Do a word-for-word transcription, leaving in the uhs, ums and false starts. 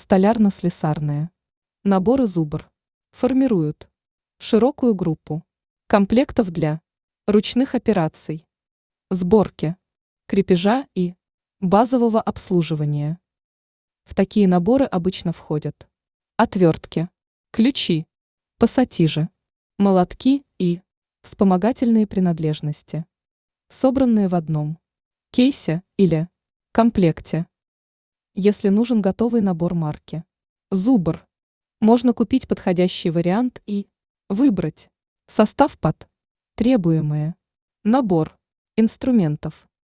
столярно-слесарные. Наборы «Зубр» формируют широкую группу комплектов для ручных операций, сборки, крепежа и базового обслуживания. В такие наборы обычно входят отвертки, ключи, пассатижи, молотки и вспомогательные принадлежности, собранные в одном кейсе или комплекте. Если нужен готовый набор марки «Зубр», можно купить подходящий вариант и выбрать состав под требуемые. Набор инструментов.